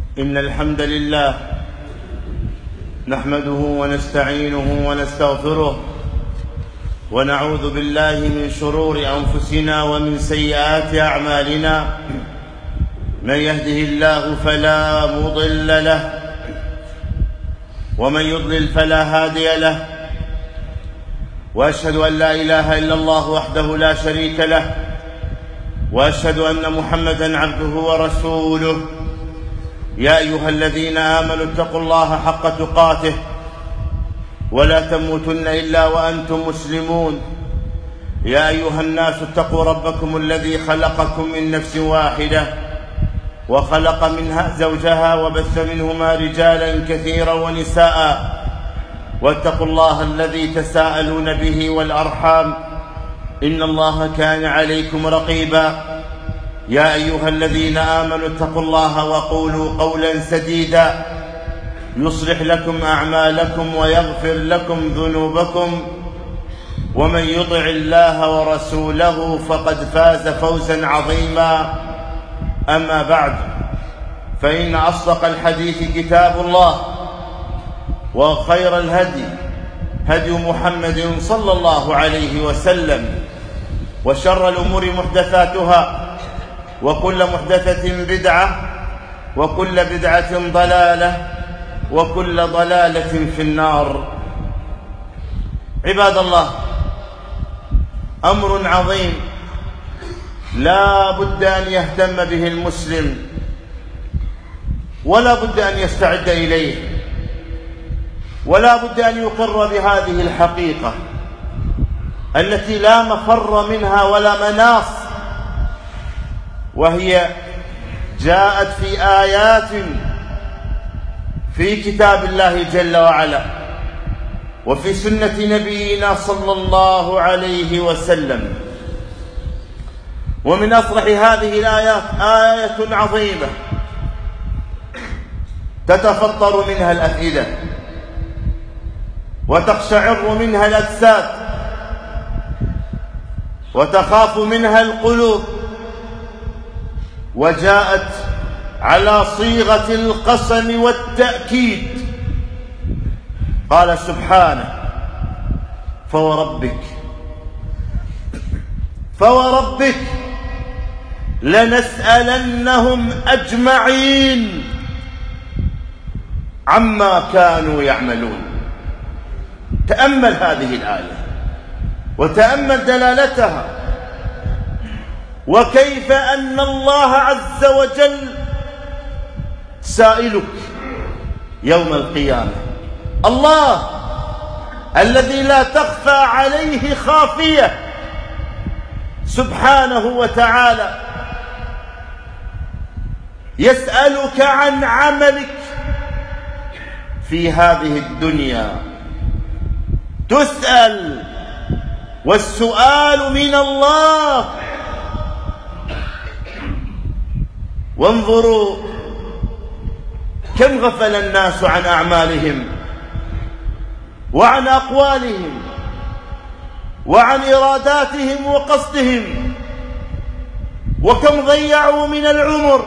إن الحمد لله نحمده ونستعينه ونستغفره ونعوذ بالله من شرور أنفسنا ومن سيئات أعمالنا. من يهده الله فلا مضل له ومن يضلل فلا هادي له، وأشهد أن لا إله إلا الله وحده لا شريك له، وأشهد أن محمدًا عبده ورسوله. يا أيها الذين آمنوا اتقوا الله حق تقاته ولا تموتن إلا وأنتم مسلمون. يا أيها الناس اتقوا ربكم الذي خلقكم من نفس واحدة وخلق منها زوجها وبث منهما رجالا كثيرا ونساء، واتقوا الله الذي تساءلون به والأرحام إن الله كان عليكم رقيبا. يا أيها الذين آمنوا اتقوا الله وقولوا قولا سديدا يصلح لكم أعمالكم ويغفر لكم ذنوبكم، ومن يطع الله ورسوله فقد فاز فوزا عظيما. أما بعد، فإن أصدق الحديث كتاب الله، وخير الهدي هدي محمد صلى الله عليه وسلم، وشر الأمور محدثاتها، وكل محدثة بدعة، وكل بدعة ضلالة، وكل ضلالة في النار. عباد الله، أمر عظيم لا بد أن يهتم به المسلم، ولا بد أن يستعد إليه، ولا بد أن يقر بهذه الحقيقة التي لا مفر منها ولا مناص، وهي جاءت في آيات في كتاب الله جل وعلا وفي سنة نبينا صلى الله عليه وسلم. ومن أصرح هذه الآيات آية عظيمة تتفطر منها الأفئدة وتقشعر منها الأجساد وتخاف منها القلوب، وجاءت على صيغة القسم والتأكيد. قال سبحانه: فوربك لنسألنهم أجمعين عما كانوا يعملون. تأمل هذه الآية وتأمل دلالتها، وكيف أن الله عز وجل سائلك يوم القيامة. الله الذي لا تخفى عليه خافية سبحانه وتعالى يسألك عن عملك في هذه الدنيا. تسأل، والسؤال من الله. وانظروا كم غفل الناس عن أعمالهم وعن أقوالهم وعن إراداتهم وقصدهم، وكم ضيعوا من العمر،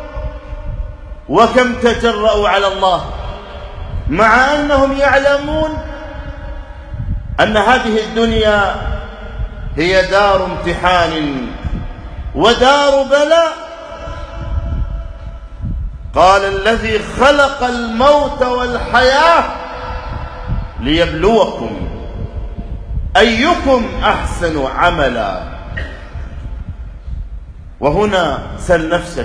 وكم تجرؤوا على الله، مع أنهم يعلمون أن هذه الدنيا هي دار امتحان ودار بلاء. قال: الذي خلق الموت والحياة ليبلوكم أيكم أحسن عملا. وهنا سل نفسك: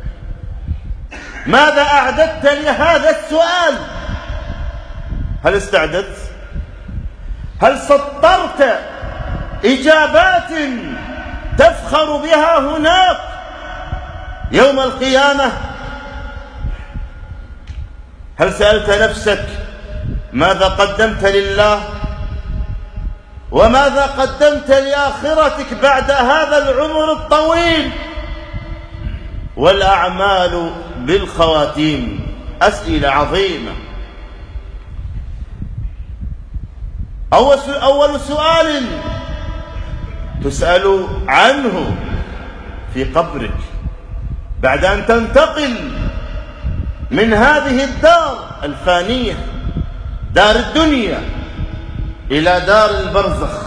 ماذا أعددت لهذا السؤال؟ هل استعددت؟ هل سطرت إجابات تفخر بها هناك يوم القيامة؟ هل سألت نفسك ماذا قدمت لله؟ وماذا قدمت لآخرتك بعد هذا العمر الطويل؟ والأعمال بالخواتيم. أسئلة عظيمة. أول سؤال تسأل عنه في قبرك بعد أن تنتقل من هذه الدار الفانية دار الدنيا إلى دار البرزخ.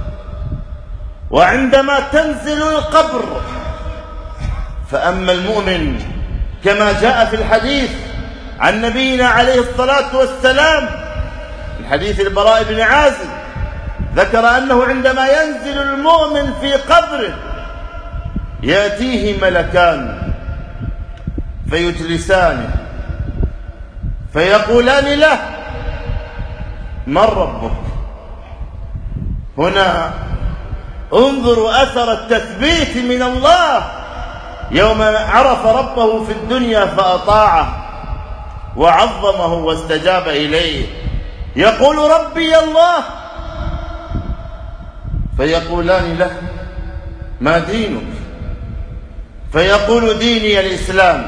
وعندما تنزل القبر فأما المؤمن كما جاء في الحديث عن نبينا عليه الصلاة والسلام من حديث البراء بن عازب ذكر أنه عندما ينزل المؤمن في قبره يأتيه ملكان فيجلسانه فيقولان له: من ربك؟ هنا انظروا أثر التثبيت من الله يوم عرف ربه في الدنيا فأطاعه وعظمه واستجاب إليه. يقول: ربي الله. فيقولان له: ما دينك؟ فيقول: ديني الإسلام.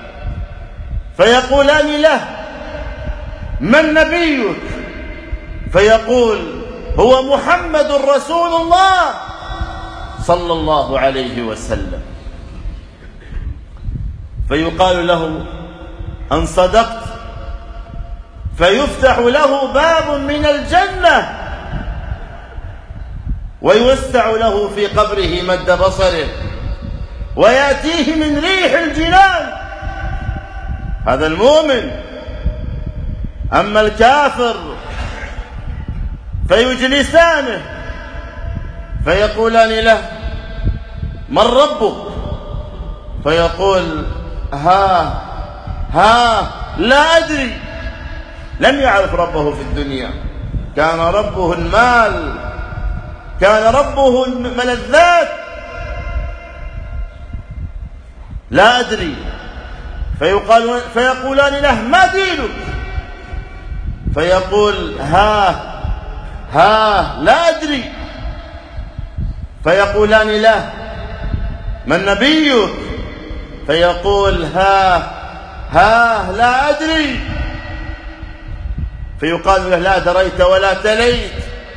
فيقولان له: من نبيك؟ فيقول: هو محمد رسول الله صلى الله عليه وسلم. فيقال له: أن صدقت. فيفتح له باب من الجنة ويوسع له في قبره مد بصره ويأتيه من ريح الجنان. هذا المؤمن. أما الكافر فيجلسانه فيقولان له: من ربك؟ فيقول: ها لا أدري. لم يعرف ربه في الدنيا، كان ربه المال، كان ربه الملذات. لا أدري. فيقولان له: ما دينك؟ فيقول: لا أدري. فيقولان له: من نبيك؟ فيقول: لا أدري. فيقال له: لا دريت ولا تليت.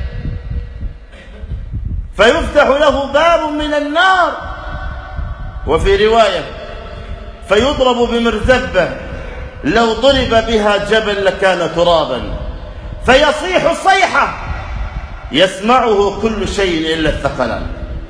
فيفتح له باب من النار. وفي رواية: فيضرب بمرزبة لو ضرب بها جبل لكان ترابا، فيصيح صيحة يسمعه كل شيء إلا الثقلان.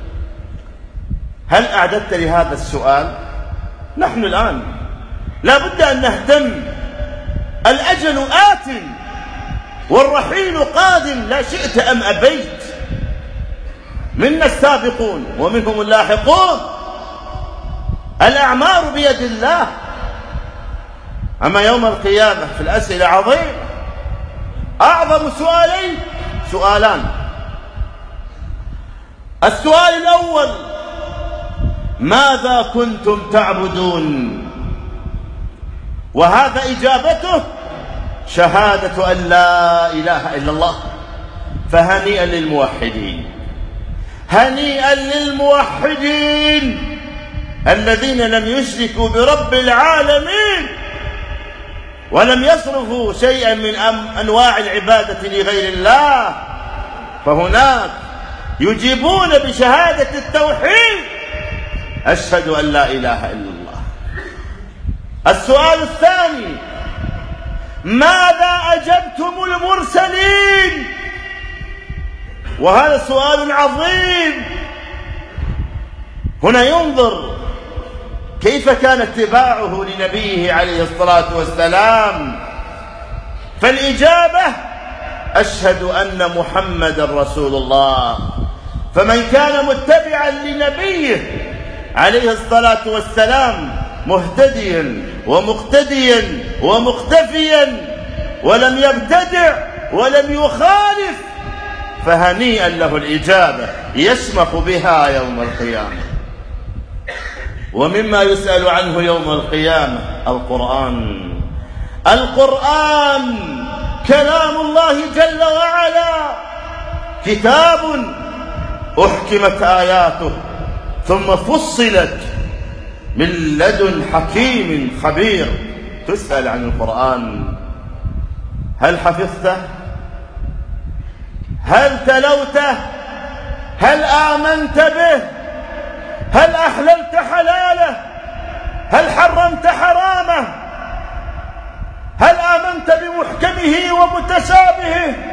هل أعددت لهذا السؤال؟ نحن الآن لا بد أن نهتم. الأجل آت والرحيل قادم لا شئت أم أبيت. منا السابقون ومنهم اللاحقون. الأعمار بيد الله. أما يوم القيامة في الأسئلة عظيم. أعظم سؤالان. السؤال الأول: ماذا كنتم تعبدون؟ وهذا إجابته شهادة أن لا إله إلا الله. فهنيئا للموحدين، هنيئا للموحدين الذين لم يشركوا برب العالمين ولم يصرفوا شيئا من أنواع العبادة لغير الله. فهناك يجيبون بشهادة التوحيد: أشهد أن لا إله إلا الله. السؤال الثاني: ماذا أجبتم المرسلين؟ وهذا سؤال عظيم. هنا ينظر كيف كان اتباعه لنبيه عليه الصلاة والسلام. فالإجابة: أشهد أن محمدا رسول الله. فمن كان متبعا لنبيه عليه الصلاة والسلام مهتديا ومقتديا ومقتفيا ولم يبتدع ولم يخالف فهنيئا له الإجابة يشمخ بها يوم القيامة. ومما يسأل عنه يوم القيامة القرآن كلام الله جل وعلا، كتاب أحكمت آياته ثم فصلت من لدن حكيم خبير. تسأل عن القرآن: هل حفظته؟ هل تلوته؟ هل آمنت به؟ هل أحللت حلاله؟ هل حرمت حرامه؟ ومتشابهه.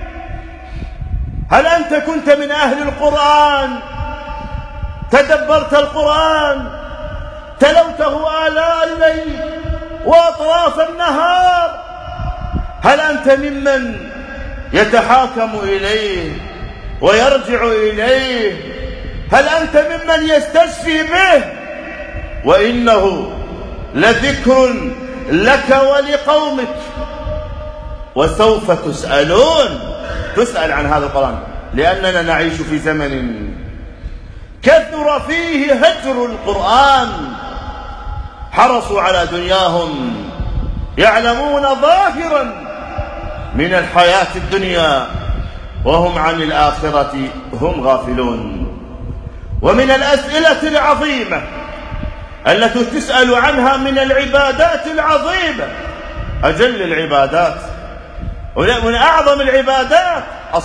هل أنت كنت من أهل القرآن؟ تدبرت القرآن؟ تلوته آلاء الليل وأطراف النهار؟ هل أنت ممن يتحاكم إليه ويرجع إليه؟ هل أنت ممن يستشفي به؟ وإنه لذكر لك ولقومك وسوف تسأل عن هذا القرآن، لأننا نعيش في زمن كثر فيه هجر القرآن. حرصوا على دنياهم، يعلمون ظاهرا من الحياة الدنيا وهم عن الآخرة هم غافلون. ومن الأسئلة العظيمة التي تسأل عنها من العبادات العظيمة، أجل العبادات ومن أعظم العبادات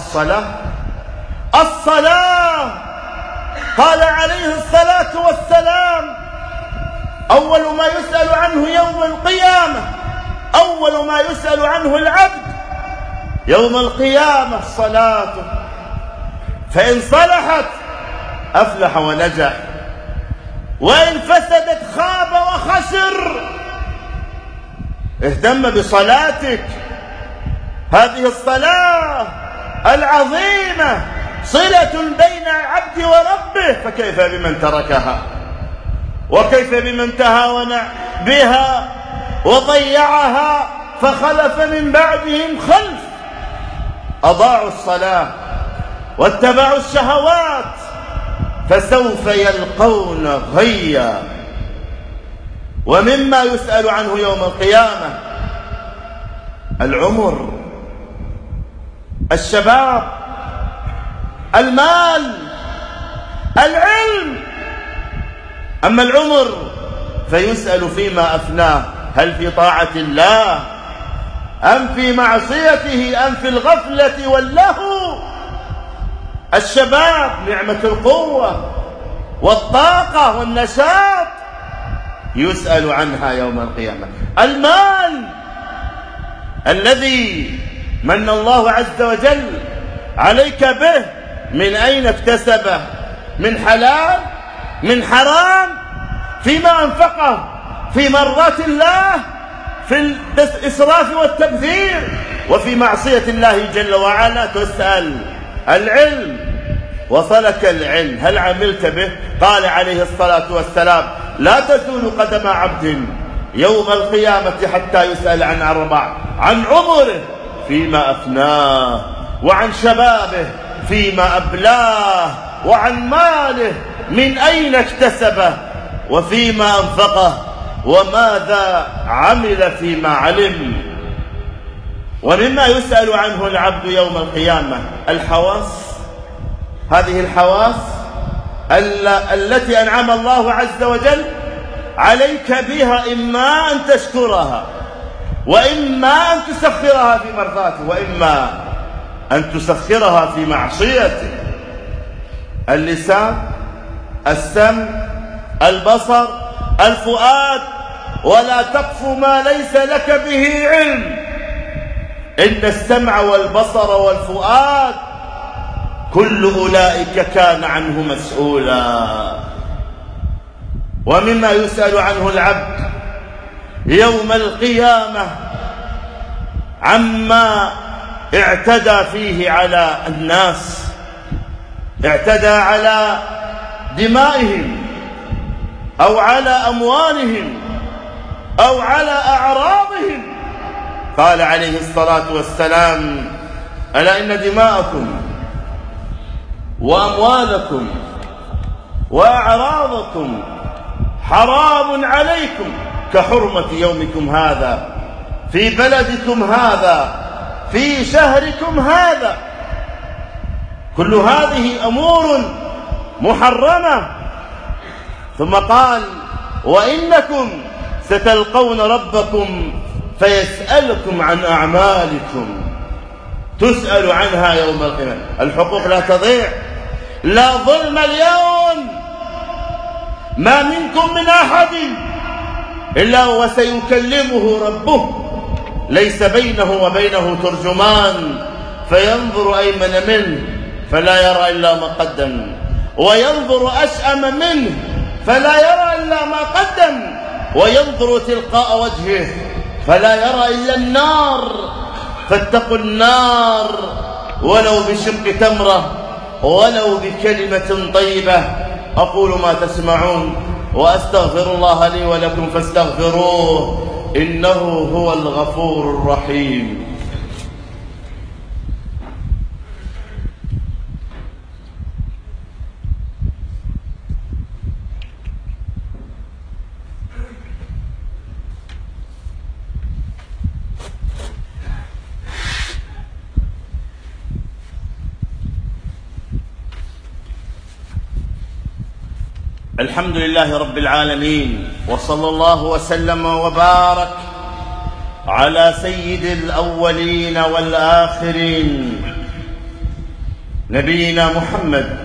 الصلاة. قال عليه الصلاة والسلام: أول ما يسأل عنه يوم القيامة، أول ما يسأل عنه العبد يوم القيامة صلاته، فإن صلحت أفلح ونجح، وإن فسدت خاب وخسر. اهتم بصلاتك. هذه الصلاة العظيمة صلة بين العبد وربه، فكيف بمن تركها؟ وكيف بمن تهاون بها وضيعها فخلف من بعدهم خلف أضاعوا الصلاة واتبعوا الشهوات فسوف يلقون غيا. ومما يسأل عنه يوم القيامة العمر، الشباب، المال، العلم. أما العمر فيسأل فيما أفناه، هل في طاعة الله أم في معصيته أم في الغفلة واللهو. الشباب نعمة القوة والطاقة والنشاط يسأل عنها يوم القيامة. المال الذي من الله عز وجل عليك به، من أين اكتسبه؟ من حلال؟ من حرام؟ فيما أنفقه؟ في مرضاة الله؟ في الإسراف والتبذير وفي معصية الله جل وعلا تسأل. العلم، وصلك العلم، هل عملت به؟ قال عليه الصلاة والسلام: لا تزول قدم عبد يوم القيامة حتى يسأل عن أربع: عن عمره فيما أفناه، وعن شبابه فيما أبلاه، وعن ماله من أين اكتسبه، وفيما أنفقه، وماذا عمل فيما علم. ومما يسأل عنه العبد يوم القيامة الحواس. هذه الحواس التي أنعم الله عز وجل عليك بها، إما أن تشكرها وإما أن تسخرها في مرضاته وإما أن تسخرها في معصيته. اللسان، السمع، البصر، الفؤاد. ولا تقف ما ليس لك به علم، إن السمع والبصر والفؤاد كل أولئك كان عنه مسؤولا. ومما يسأل عنه العبد يوم القيامة عما اعتدى فيه على الناس، اعتدى على دمائهم أو على أموالهم أو على أعراضهم. قال عليه الصلاة والسلام: ألا إن دماءكم وأموالكم وأعراضكم حرام عليكم كحرمة يومكم هذا في بلدكم هذا في شهركم هذا. كل هذه أمور محرمة. ثم قال: وإنكم ستلقون ربكم فيسألكم عن أعمالكم، تسأل عنها يوم القيامة. الحقوق لا تضيع، لا ظلم اليوم، ما منكم من أحد إلا وسيكلمه ربه ليس بينه وبينه ترجمان فينظر أيمن منه فلا يرى إلا ما قدم، وينظر أشأم منه فلا يرى إلا ما قدم، وينظر تلقاء وجهه فلا يرى إلا النار. فاتقوا النار ولو بشق تمرة ولو بكلمة طيبة. أقول ما تسمعون وأستغفر الله لي ولكم فاستغفروه إنه هو الغفور الرحيم. الحمد لله رب العالمين، وصلى الله وسلم وبارك على سيد الأولين والآخرين نبينا محمد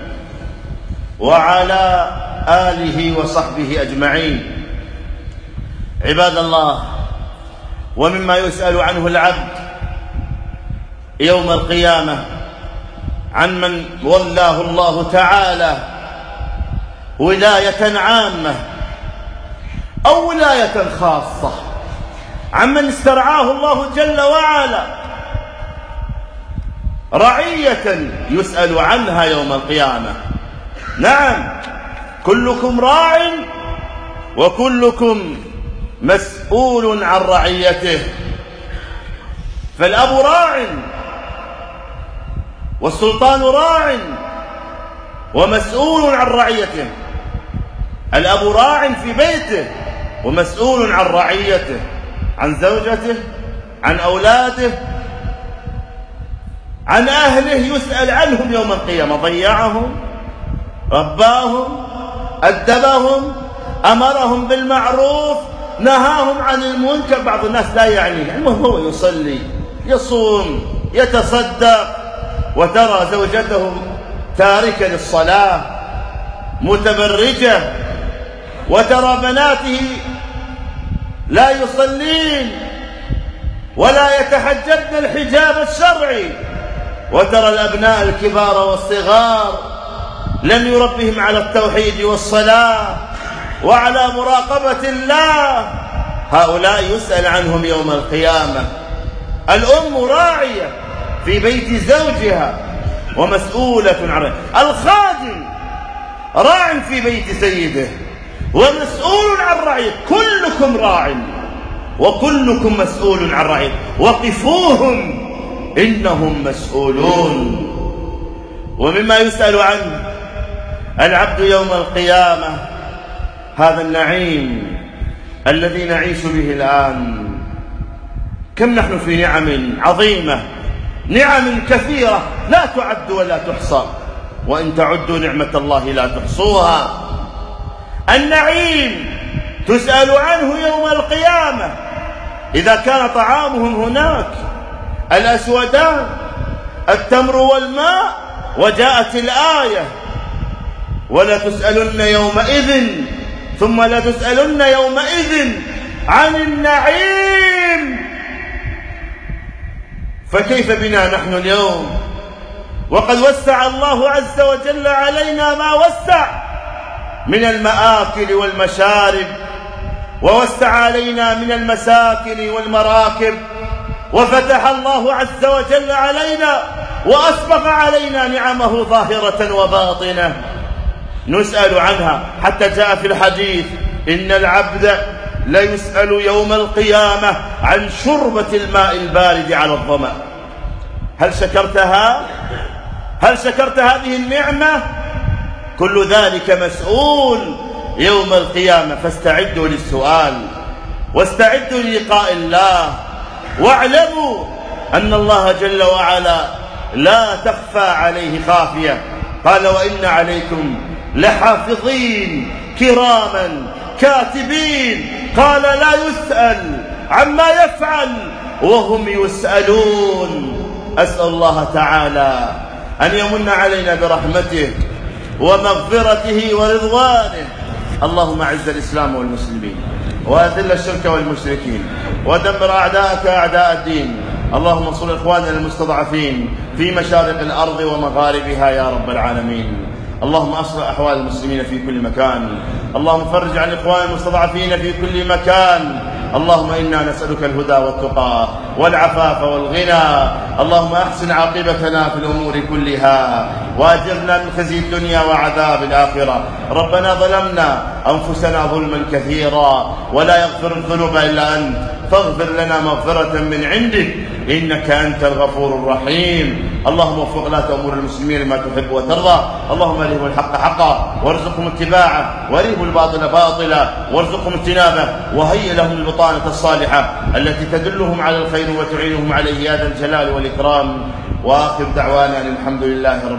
وعلى آله وصحبه أجمعين. عباد الله، ومما يسأل عنه العبد يوم القيامة عن من ولاه الله تعالى ولاية عامة أو ولاية خاصة، عمن استرعاه الله جل وعلا رعية يسأل عنها يوم القيامة. نعم، كلكم راع وكلكم مسؤول عن رعيته. فالأب راع والسلطان راع ومسؤول عن رعيته. الأب راع في بيته ومسؤول عن رعيته، عن زوجته، عن أولاده، عن أهله، يسأل عنهم يوم القيامة. ضيعهم، رباهم، أدبهم، أمرهم بالمعروف، نهاهم عن المنكر. بعض الناس لا يعنيه، المهم هو يصلي، يصوم، يتصدق، وترى زوجته تاركة للصلاة متبرجة، وترى بناته لا يصلين ولا يتحجبن الحجاب الشرعي، وترى الأبناء الكبار والصغار لم يربهم على التوحيد والصلاة وعلى مراقبة الله. هؤلاء يسأل عنهم يوم القيامة. الأم راعية في بيت زوجها ومسؤولة عن الخادم، راع في بيت سيده ومسؤول عن رعيته. كلكم راع وكلكم مسؤول عن رعيته، وقفوهم إنهم مسؤولون. ومما يسأل عنه العبد يوم القيامة هذا النعيم الذي نعيش به الآن. كم نحن في نعم عظيمة، نعم كثيرة لا تعد ولا تحصى، وإن تعدوا نعمة الله لا تحصوها. النعيم تسأل عنه يوم القيامة. إذا كان طعامهم هناك الأسودان التمر والماء، وجاءت الآية ولا تسألن يومئذ ثم لا تسألن يومئذ عن النعيم. فكيف بنا نحن اليوم وقد وسع الله عز وجل علينا ما وسع من المآكل والمشارب، ووسع علينا من المساكن والمراكب، وفتح الله عز وجل علينا وأسبغ علينا نعمه ظاهرة وباطنة نسأل عنها. حتى جاء في الحديث إن العبد ليسأل يوم القيامة عن شربة الماء البارد على الظمأ. هل شكرتها؟ هل شكرت هذه النعمة؟ كل ذلك مسؤول يوم القيامة. فاستعدوا للسؤال واستعدوا للقاء الله، واعلموا أن الله جل وعلا لا تخفى عليه خافية. قال وإن عليكم لحافظين كراما كاتبين. قال لا يسأل عما يفعل وهم يسألون. أسأل الله تعالى أن يمن علينا برحمته ومغفرته ورضوانه. اللهم أعز الإسلام والمسلمين، وأذل الشرك والمشركين ودمر أعداءك أعداء الدين. اللهم انصر إخواننا المستضعفين في مشارق الأرض ومغاربها يا رب العالمين. اللهم أصلح أحوال المسلمين في كل مكان. اللهم فرج عن إخوان المستضعفين في كل مكان. اللهم إنا نسألك الهدى والتقى والعفاف والغنى. اللهم أحسن عاقبتنا في الأمور كلها وأجرنا من خزي الدنيا وعذاب الآخرة. ربنا ظلمنا أنفسنا ظلما كثيرا ولا يغفر الذنوب إلا أنت، فاغفر لنا مغفرة من عندك إنك أنت الغفور الرحيم. اللهم وفق ولاة أمور المسلمين لما تحب وترضى. اللهم أرهم الحق حقا وارزقهم اتباعه، وأرهم الباطل باطلا وارزقهم اجتنابه، وهيئ لهم البطانة الصالحة التي تدلهم على الخير وتعينهم عليه يا ذا الجلال والإكرام. وآخر دعوانا الحمد لله رب